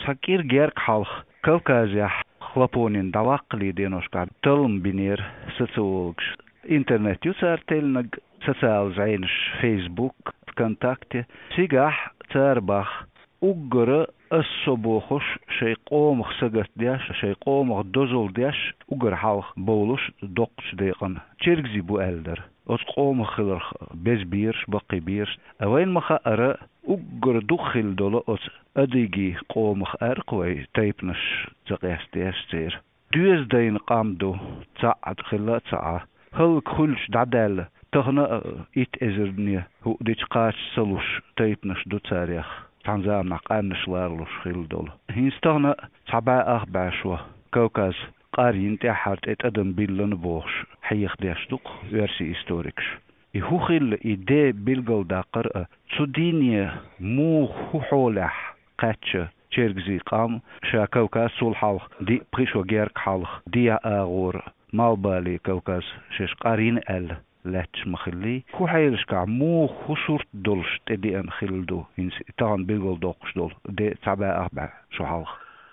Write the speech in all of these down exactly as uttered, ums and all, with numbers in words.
فكير جيرك حالخ كوكازيا خلapونين دواقلي دينوش قاعد تلم بنير ستولكش انترنت يسار تلنق سوسيال زينش فيسبوك كونتاكتي سيجاح تربخ أجر الصبوخش شي قومخ سجت دياش شي قومخ دوزل دياش أجر حالخ بولوش دقش ديقن تشيركزي بو ألدر أس قومخ خلرخ بيز بيرش بقي بيرش أوين مخا أرى أجر دخل دولو أس أديجي قومخ أرقوي تيبنش تقيس دياش تير دوز دين قامدو تعد خلا تعا هل كلش دعدال تغنى إيت إزرني هو ديش قاش سلوش تيبنش دو تاريخ تنزام نقانش لارلوش خيل دول هينستغنى تعبا أخبع شوى كوكاز قارين تحرت ات أدم بيلن بوخش حيخ ديش دوق ويرسي إستوريكش يهو خيل إيدي بيلغل دا قرأ تسوديني مو هو حولح قاتش تشيركزي قام شا كوكاز سول حالخ دي بريشو جيرك حالخ دي آغور مالبالي كوكاز شش قارين أل لاتش مخلي كو حيرش كع مو خشورت دولش تدي ان خلدو إنس تان بيقول دوقش دول دي تعبا أربع شو حالخ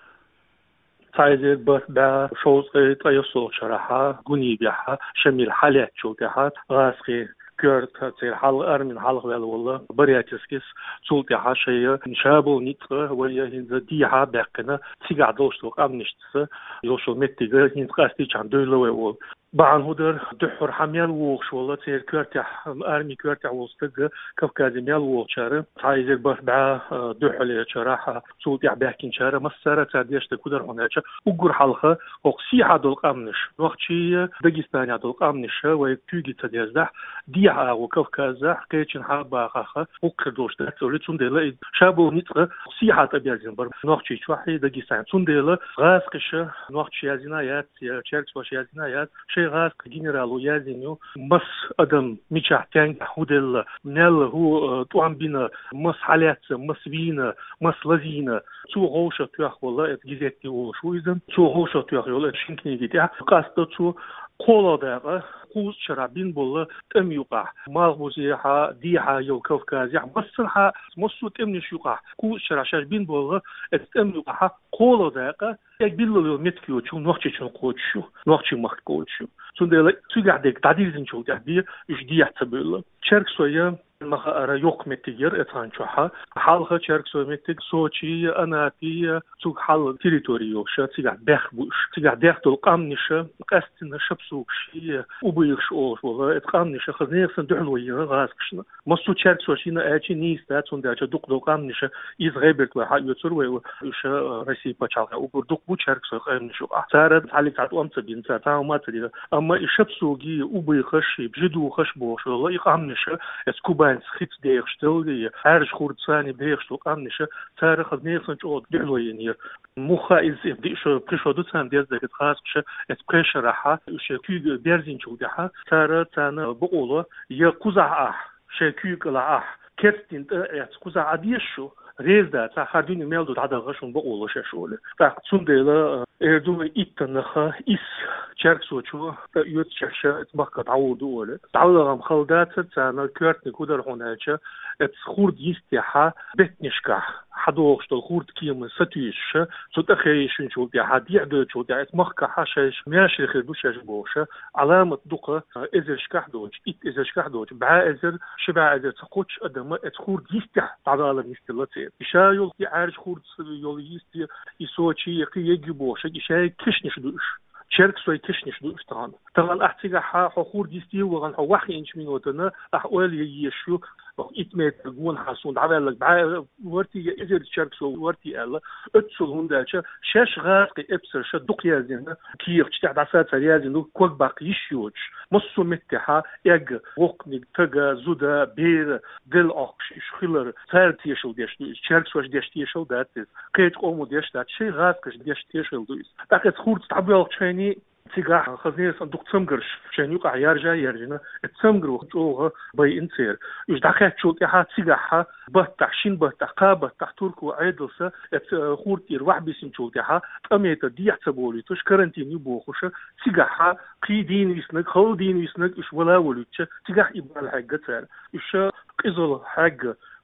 تعيزير بس با شوز تايسو شرحا غني بيها شميل حالات شو تها غاسقي كورت تصير حال أرمين حالق ولا والله برياتسكيس سولتي حاشية نشابو نيتر ويا هنز ديها باقنا تيجا دوشتو قامنشتس يوشو متيجا هنز قاستي عن دولة وول بعن هدر دحر حميال ووخش والله تصير كورتي أرمي كورتي وستج كفكازي ميال ووخشار تعيزك بس بع دحل شراحة سولتي عباكين شارة مسارة تعديش تكودر هناك وجر حلقة وقسيحة دول قامنش وقت شيء داغستانيا دول قامنش ويكتوجي تديزح دي وكوكازا حكايتين حابة خاخة وكردوش ده تقولي تندلا شابو نيتر سيحة تبيازين بر نوختي شوحي داغستان تندلا غاسقش نوختي يازينايات تشاركس واش يازينايات شي غاسق جنرالو يازينيو مس ادم ميشاحتين هودل نل هو توام بينا مس حالات مس بينا مس لازينا تو غوشة تياخ والله جزيتي وشويزن تو غوشة تياخ يولا شنكني جيتيا قاستو تو قولا داغا قوز شرابين بولا تم يقع مالغوزيها ديها يو كوكازيح مصرها مصو تم نشيقع قوز شرابين بولا تم يقع قولا داغا يقبل له متكيو شو نوختي شو قوتشو نوختي مخ قوتشو سندلا تيغادك تعديلين شو تحدي اش دي يحتبل شرك سويا مخ ارا يوق متيجر اتانشوها حالها شرك سويا متيج سوتشي انا في سوق حال تيريتوريو شا تيغا بخبوش تيغا دختل قامنشه قاستنا شبسوكشي وبيخش او والله اتقامنشه خزنير سندحلوي غاسكشنا مصو شرك سوشينا اتشي نيستا تنداچ دوق دوقامنشه iz غيبرت وها يوتسور وش رسي بچالغا وبردوق بو شرك سوق امنشو اثار عليك تعطوم تبين تا ما تدي اما يشبسوغي وبيخش بجدو خش بوش والله يقامنشه اسكوبان خيت دير شتولي هرج خورد ثاني دير شتو قامنشه تاريخ نيرسن جو دلوينير مخا از ديش بريشودو ثان ديز دك خاصش اس بريشراحه وش كي بيرزين شو دها تار تانا بقوله يقزع شكيك لا كرتين تقزع عديشو ريزدا تا خاردين ميلدو دادا غشون بقوله ششوله تا تسندلا اردو ايتنخه اس شركسوچو يوت ششه اتبقى تعودو ولا تعودهم خلدات تانا كرت نكودر هناك اتخورد يستيحا بتنشكا حدوخش الخورد كيم ستيش تتخيش نشوف دي حديع دو شو دي اتمخكا حشاش ماشي خدوش بوش علامه دقه ازر شكحدوش ات ازر شكحدوش بع ازر شبع ازر تقوش ادم اتخورد يستيح تعالى يستلتي شايل في عارج خورد يول يستي يسوتشي يقي يجيبوش شاي كشنش دوش شرك سوي كشنش دوش طبعا طبعا احتيجا حخور ديستي وغن وحي انش مينوتنا احوال يشو اتمت جون حسون عمل بع ورتي ازر شرك سو ورتي الا اتسل هنداچ شش غاق ابسر شدق يازين كيف تشتعد عسات يازين كوك باقي يشوش مصو متها اج وقني تجا زودا بير دل اقش شخلر ثالث يشل ديش شرك سو ديش يشل دات كيت قومو ديش دات شي غاق ديش يشل دويس تاكت خورد تعبل تشيني تيجا خزني صندوق تسمجرش عشان يقع يرجع يرجعنا تسمجر وجوه باي انسير يش دخلت شو تها تيجا بتاع شين بتاع قابة تاع تركو عيدلسة خورتي روح بيسم شو تها أميت دي يحسبولي توش كرنتيني بوخش تيجا قي دين يسنك خل دين يسنك إيش ولا ولتش تيجا يبغى الحاجة تار إيش قزل حاجة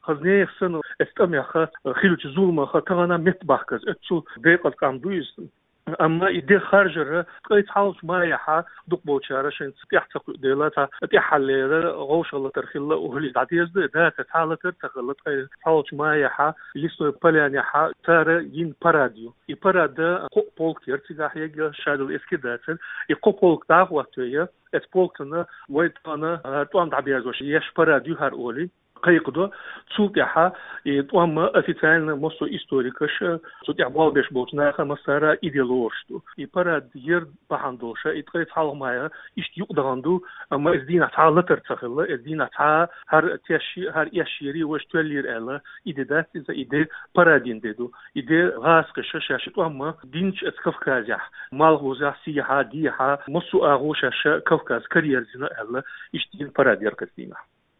خزني سنة استمع خ خيلوش ظلمة خطرنا متبحكز اتشو دقيقة كام دويس اما يدي خارجر قيت حاول ما يحا دق بوشاره شن تحت ديلاتا تحل غوش الله ترخيله وهلي عديز ده تحاول ترتخلت حاول ما يحا يسو بلان يحا ترى ين باراديو يباراد بولكير تيجا هيك شادل اسكداتن يقبولك داغ وقتيه ات بولكنا ويتانا توام دابيازوش يش باراديو هر اولي قيقدو تسوقها يتوام официально мосто историкаш сутя балбеш болчнаха масара идеологшту и парадир бахандоша итқайт халмая ишт юқдаганду ама издина таалатер цахилла издина та har тяши har яшири وشتولير эла идедат за иде парадин деду иде гасқыша шашит ама динч эт кавказях малгуза сиха диха мосу агуша кавказ карьерзина эла иштин парадир кастина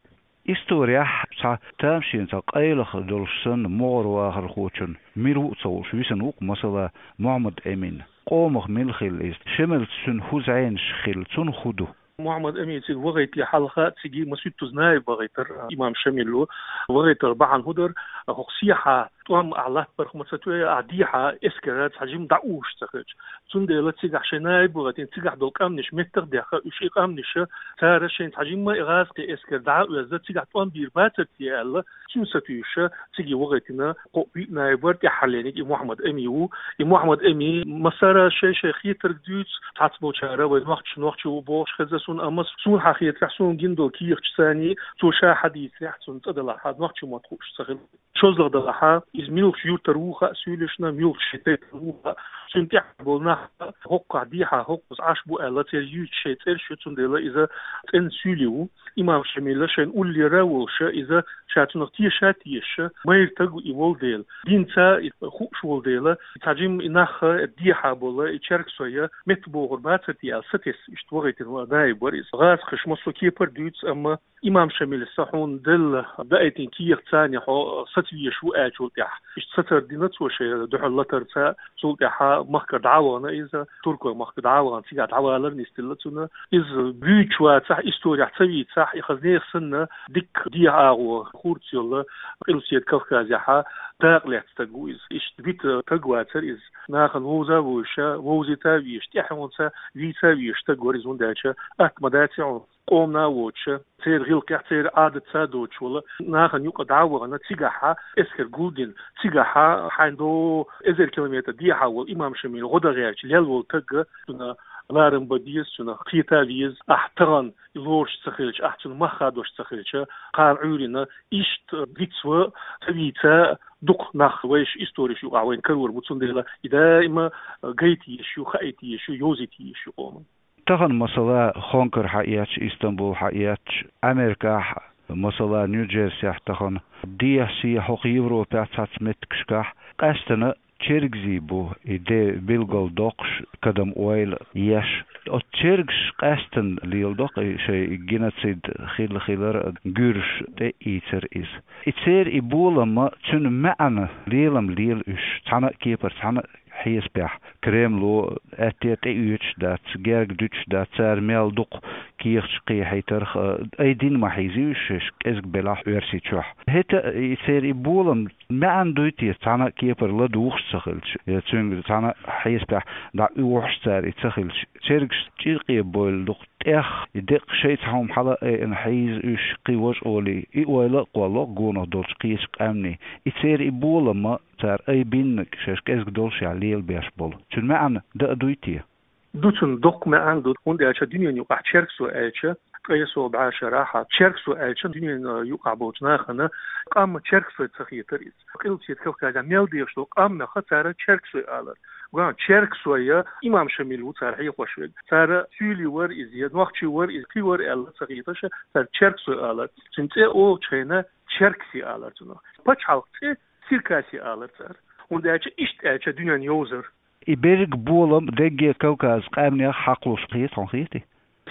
История تا تامشين تا قيلخ دولشن مور واخر خوچن ميرو تو شويسن مثلا محمد امين قومخ ملخيل است شمل سن حزين شخيل تن خدو محمد امين تي وغيت لي حلقه تيجي مسيت زناي بغيتر امام شميلو وغيتر بعن هدر خصيحه توام على برخمتو عديحه اسكرات حجم دعوش تخج تون ديلا تيجي شناي بغيتين تيجي دوك امنش متر دخه اش امنش تارشين حجم ما غاسقي اسكر دعو يز تيجي توام بيرباتر تي الله شو ستيش تيجي وغيتنا قوي نايبر تحليني محمد اميو محمد امي مسار شي شيخي تردوت تعصبو شاره وقت شنو وقت وبوش خزسون اما سون حقيقه تحسون جندو كيخ ثاني تو شا حديث يحسن تدل حد وقت ما تخش صغير شوزلغ دلها iz milk juter ruha sülishna milk shite ruha سنتح بولنا هوك عديها هوك عشبو ألا تريوت شيء ترشتون دلا إذا إن سوليو إمام شميلة شن أول يراوش إذا شاتون اختي شاتيش ما يرتقو إيول ديل دينتا خوش وول ديلا تاجم إنخ ديها بولا يشارك سويا متبو غربات ديال ستس اشتوغيت الوضعي بوريس غاز خش مصو كيبر دوتس أما إمام شميلة صحون دل دقيتين كيغ تاني حو ستوية شو آجول تح اشتستر دينتو شيء دحو الله ترسا سول تحا مخك دعوانا إذا تركوا مخك دعوانا تيجا دعوانا نستلتونا إذا بيجوا تح إستوريا تسوي تح يخزني سنة ديك ديعاو خورتيولا قلسيت كافكازيحا داقلت تجويز إيش بيت تجواتر إذ ناخن ووزا ووشا ووزي تاويش تحمونسا في تاويش تجوريز ونداشا أكمداتي قومنا ووتش تير غيل كحتير عادة سادوتش ولا ناخن يوقع دعوانا تيجاها إسكر جودين تيجاها حيندو إزر كيلومتر ديها والإمام شميل غدا غيرش ليلول تجا تنا لارن بديس تنا خيتاليز أحترن لورش تخيلش أحتن مخادوش تخيلش قار عورنا إيشت بيتسوا تبيتا دق نخ ويش إستوريش يقعوين كرور بتصندلا دائما جيتي يشو خايتي يشو يوزيتي يشو قوم تغن مثلا خونكر حقيقة اسطنبول حقيقة أمريكا مثلا نيوجيرسي تغن دي سي حق يوروبا تاتمتكشكح قاستنا تشيرغزي بو إيدي بيلغل دوقش كدم اويل يش او تشيرغش قاستن ليل دوق شي جيناتسيد خيل خيلر غورش تي ايتر إس إتسير إبولما تون معنا ليلم ليل اش تانا كيبر تانا حيس بيح كريم لو اتيت ايوتش دات جيرغ دوتش دات سار ميل دوق كيخش قيحيتر اي دين ما حيزيوش ازق بلاح ورسي تشوح هتا يصير يبولم ما عندويتي تانا كيبر لدوخش تخلش يتسونغ تانا حيس بيح دا اوخش تار يتسخلش تشيرغش تيقي بول دوق اخ يدق شيء تاهم حلا ان حيز اش قيوش اولي اي ولا قولا غونو دولش قيس امني يصير يبولم تار اي بينك شاش ازق دولش عليل بيش بول تشن ما عن دا دويتي دوتن دوق ما عنده وندي اش دنيا يوقع تشيركسو اش قيسو بعشرة راحة تشيركسو اش دنيا يوقع بوتناخنا قام تشيركسو تخيتريز قلت يتكف كذا ميلدي شلو قام خطر تشيركسو على وقام تشيركسو يا امام شميل وصار هي خوشوي صار سولي ور ازيد وقت ور از كي ور ال تخيتش صار تشيركسو على سنت او تشينا تشيركسي على تنو باتشالتي سيركاسي على صار وندي اش اشت اش دنيا يوزر إبرق بولم دقي كوكاز قامني حقلوش قيت عن خيتي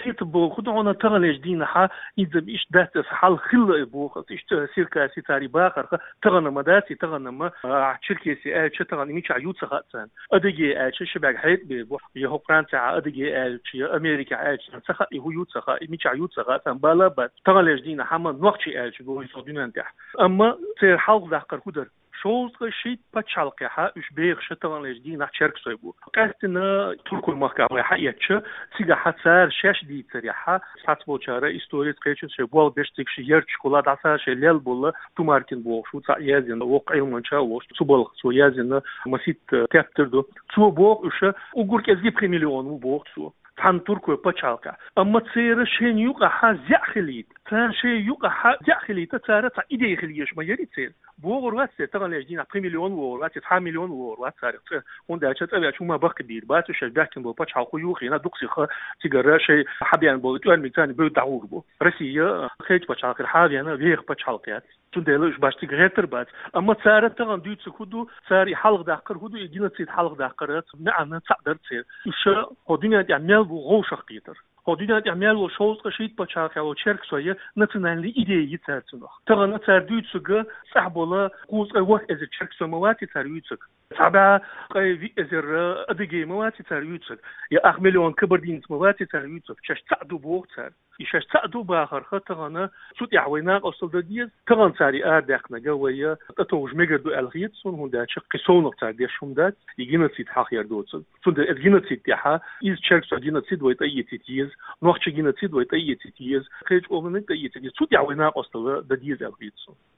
تيت بو خدعونا تغلج دينها إذا بيش دات حال خل بو إيش سيركا سيتاري باخر تغنى مداتي تغنى ما شركة سي آل تغنى ميش عيوت سخاتان أدقي آل شبه حيت بو يهو فرنسا أدقي آل أمريكا آل سخا يهو يوت سخا ميش عيوت سخاتان بالا بات تغلج دينها ما نوقشي آل شو يصدقون تح أما سير حال ذاكر خدر شوز شيء بتشالك ها إيش بيخ شتغن لجدي نح شرك سويبو كاستنا تركوا المحكمة حقيقة سيجا حتى شاش دي تريحة سات بوشارة إستورية قيتش شبوال بيشتك شيرت شكولات عسى شلال بولا توماركين بوش شو تعيازين وقع المنشأ وش تبول سو يازين مسيت كابتر دو سو بوق إيش وقولك أزي بريميليون وبوق سو عن تركوا بتشالك أما تصير شيء يوقع حزع خليت ثان شيء يوقع حزع خليت تصير تعيدي خليش ما يريد تصير بوغر تغن لجدين عشرين مليون وور تسعة مليون وور صار وندا تتابع شو ما بق بير بات شجاكن بو باتش حقو يوخي نا دوكسي خ تيغرا شي حبيان بو توان ميتان بو داور بو روسيا خيت باتش اخر حاجه انا غير باتش حلقات تندلوش باش تغيتر بات اما صار تغن دوت سكودو صار حلق داقر هدو يجينا تسيد حلق داقرات نعم تقدر تصير وش هدينا يعمل بو غوش قيتر هدينا يعمل وشوز قشيت باتش او تشرك سويه ناتشنال ايدي يتاتنو تغن تردوت سغ صاحبولا قوس وقت از تشرك سمواتي ترويتك تابع قي ازر ادغي مواتي ترويتك يا اخ مليون كبردين مواتي ترويتك شش تعدو بوقت يشش تعدو باخر خطغنا صوت يعوينا اصل دديز تغن ساري ادقنا جويه تتوج ميغدو الغيت سون هوندا شق سونق تاع دي شومدات يجينا سيت حق يردوت سون ادغينا سيت تاعها از تشرك سجينا سيت ويت اي تيتيز نوخ تشينا سيت ويت اي تيتيز خيج اومن اي تيتيز صوت يعوينا اصل دديز الغيت سون